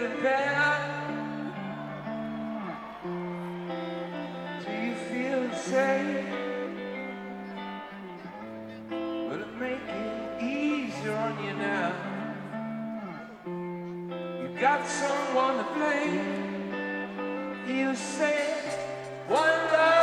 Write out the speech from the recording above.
feeling bad? Do you feel safe? Will it make it easier on you now? You got someone to blame. You say one love.